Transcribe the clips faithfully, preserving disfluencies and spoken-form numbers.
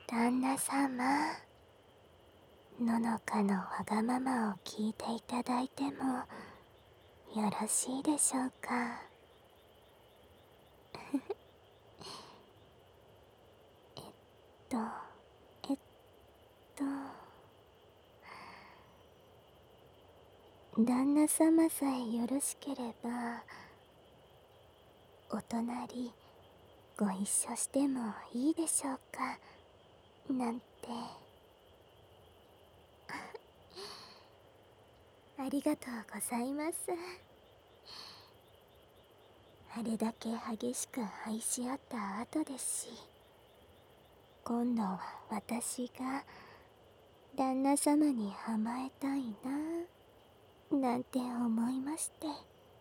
旦那様、ののかのわがままを聞いていただいてもよろしいでしょうか。えっとえっと旦那様さえよろしければお隣ご一緒してもいいでしょうかなんて。ありがとうございます。あれだけ激しく愛し合った後ですし、今度は私が旦那様に甘えたいななんて思いまして。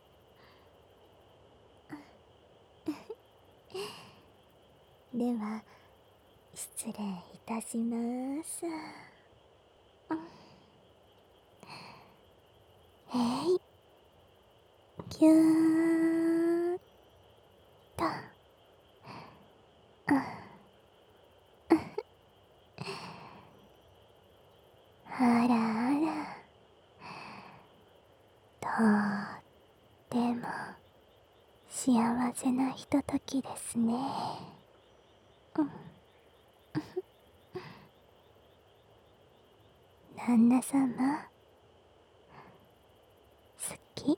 では失礼いたします。えいぎゅーっと。あらあら、とっても幸せなひとときですね。旦那様、好き。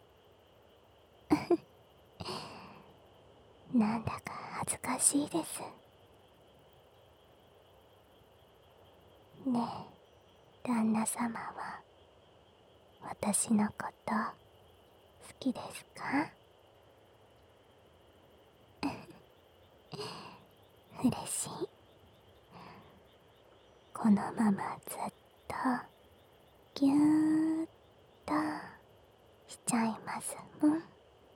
なんだか恥ずかしいです。ねえ、旦那様は私のこと好きですか？嬉しい。このままずっとぎゅーっとしちゃいますもん。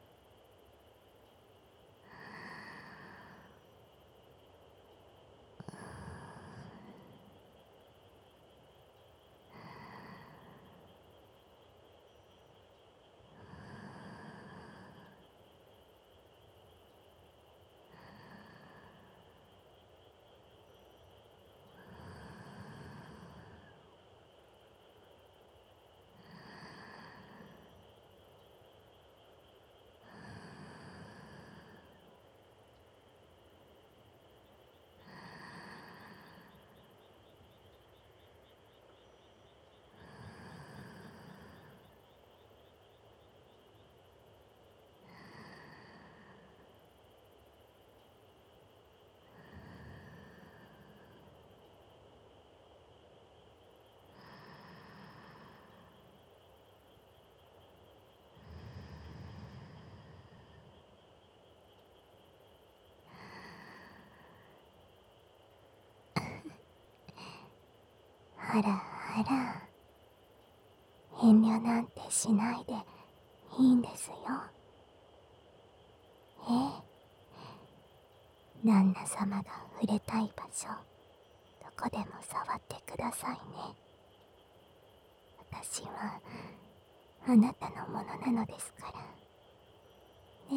あらあら、遠慮なんてしないでいいんですよ。ええ、旦那様が触れたい場所、どこでも触ってくださいね。私はあなたのものなのですからね。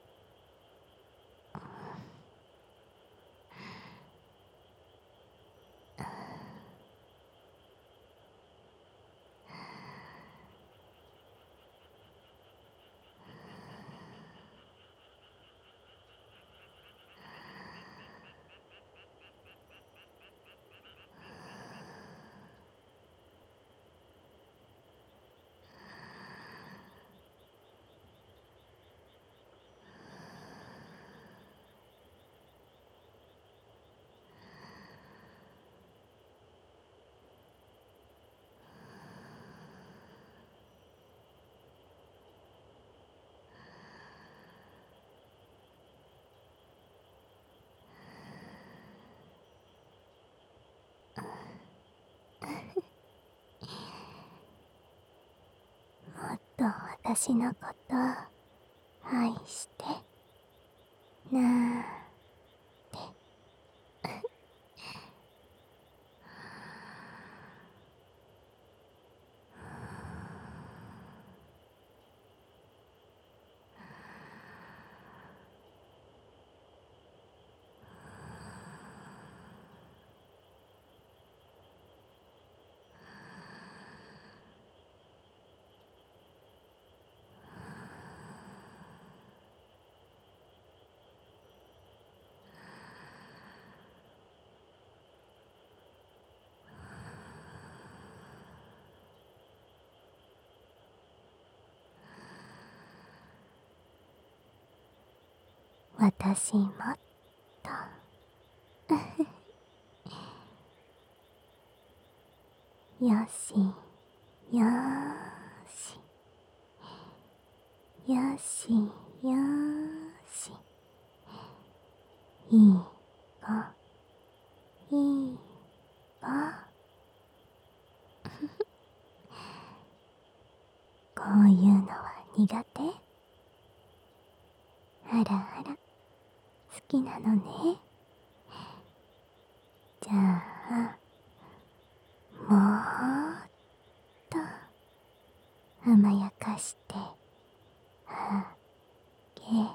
もっと私のこと愛してなーって。 私もっとよしよーしよしよーし、いい子いい子こういうのは苦手？あらあら、好きなのね。じゃあもーっと甘やかしてあげる。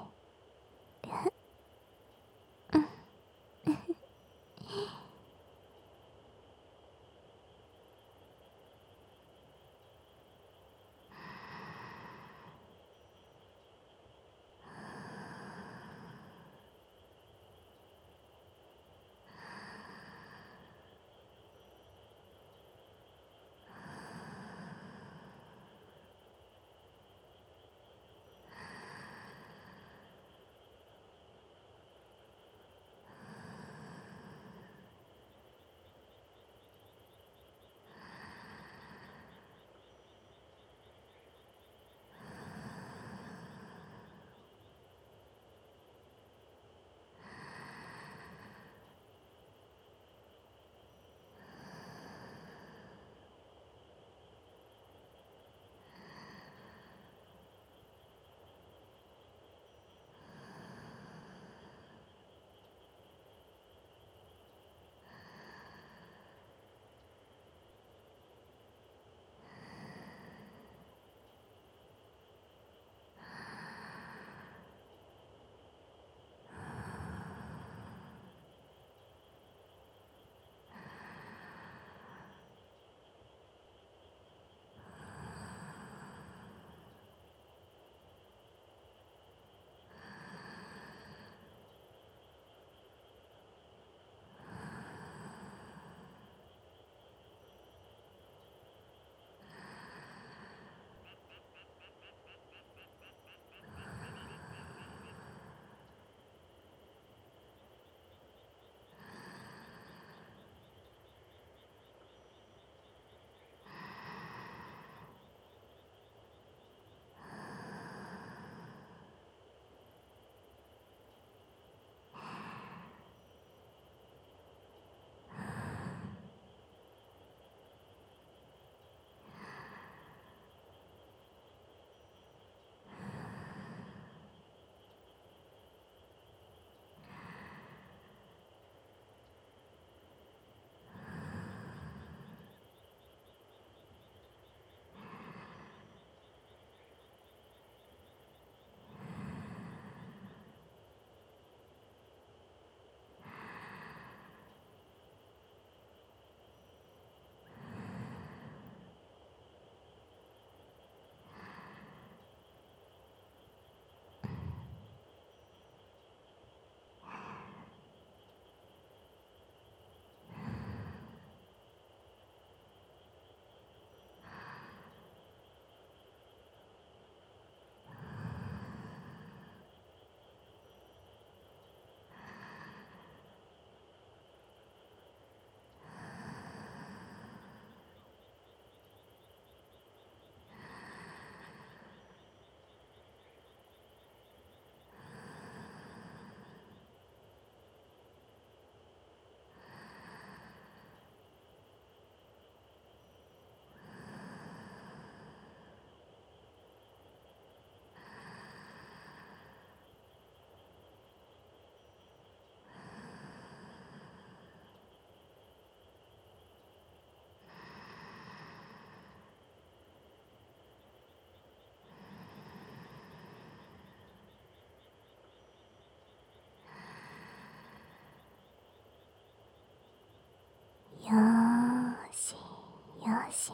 よーしよし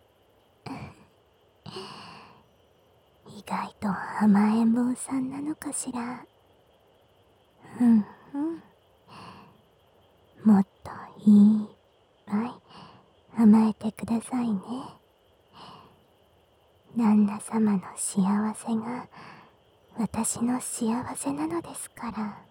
意外と甘えん坊さんなのかしら。うんうんもっといっぱい甘えてくださいね。旦那様の幸せが私の幸せなのですからね。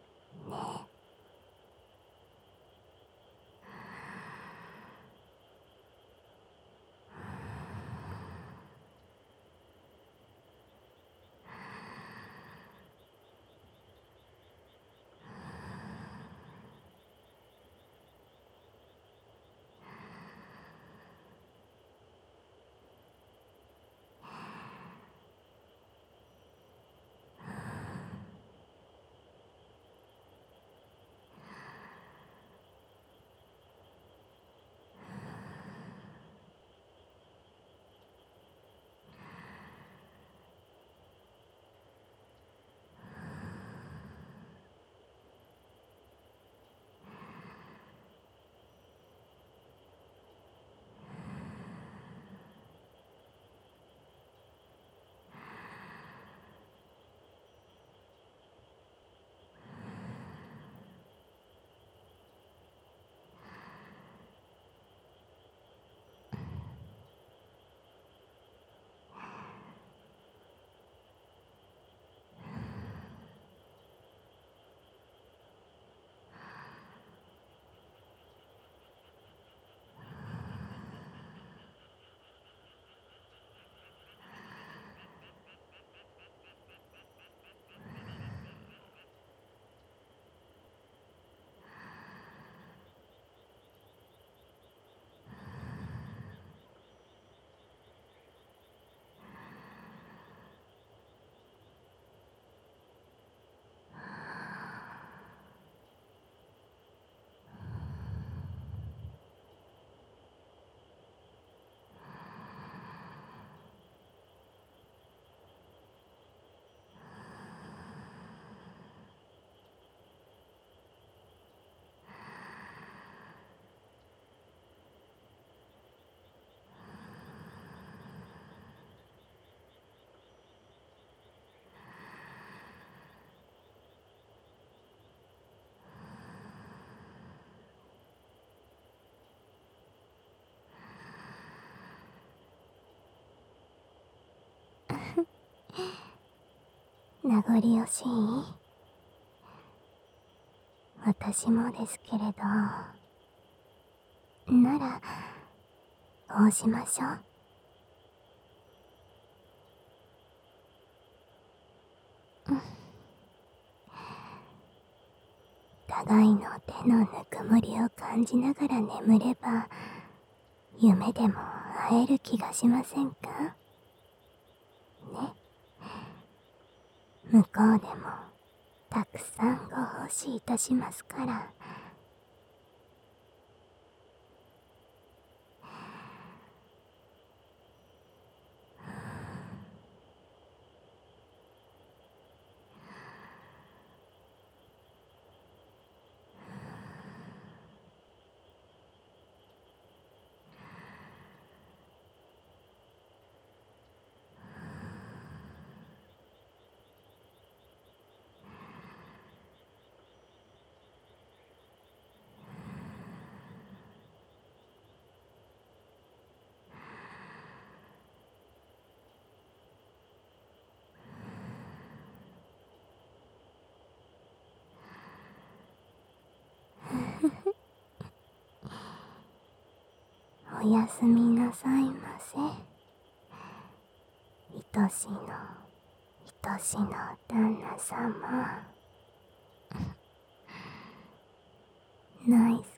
名残惜しい？私もですけれど、ならこうしましょう。互いの手のぬくもりを感じながら眠れば、夢でも会える気がしませんかね。向こうでもたくさんご奉仕いたしますから。おやすみなさいませ。愛しの愛しの旦那様。ナイス